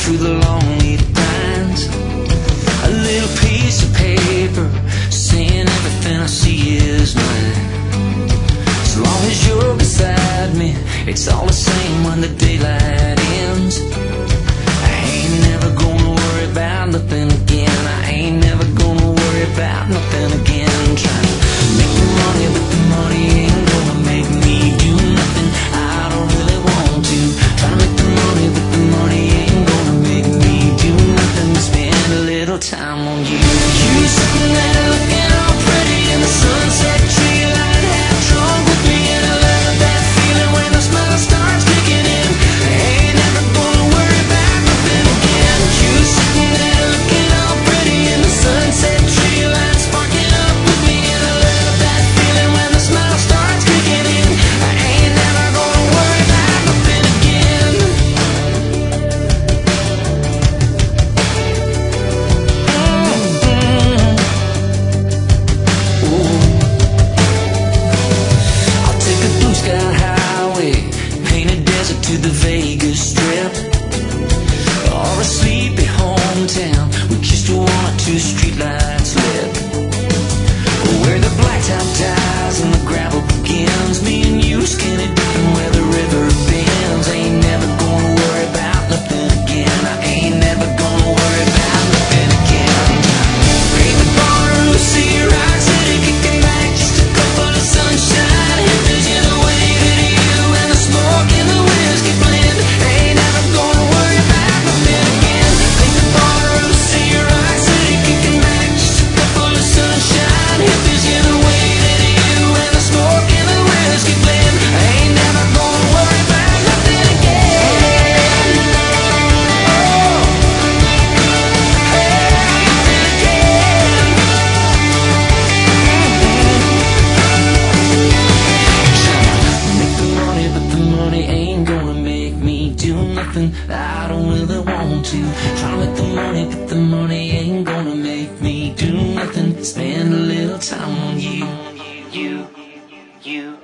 through the long needle lines. A little piece of paper saying everything I see is mine. As long as you're beside me, it's all the same when the daylight ends. I ain't never gonna worry about nothing again. I ain't never gonna worry about nothing again. Trying to make the money, but the money ain't gonna make me do nothing I don't really want to. Trying to make the money, but the money ain't gonna make me do nothing but spend a little time on you. You sitting there looking all pretty in the sunset tree light, half drunk with me, and I love that feeling when the smile starts kicking in. I ain't never gonna worry about nothing again. You sitting there looking all pretty in the sunset tree light, sparking up with me, and I love that feeling when the smile starts kicking in. I ain't never gonna worry about nothing again. I'll take a blue sky highway, paint a desert to the Vegas Strip, or a sleepy hometown with just one or two streetlights lit, where the blacktop dies and the gravel begins. Me and you skinny dipping where the river bends. Ain't never gonna worry about nothing again. I ain't never gonna worry about nothing again. Paint the barroom, see Rock City kicking back, just a couple of sunshine hippies in the way that you and the smoke and the whiskey blend. Ain't never gonna worry about nothing again. Paint the barroom, see Rock City kicking back, just a couple of sunshine hippies in the way that you and the smoke and the whiskey blend. Ain't never gonna worry about nothing again. Make the money, but the money ain't gonna make me do nothing I don't really want to. Try to make the money, but the money ain't gonna make me do nothing. Spend a little time on you.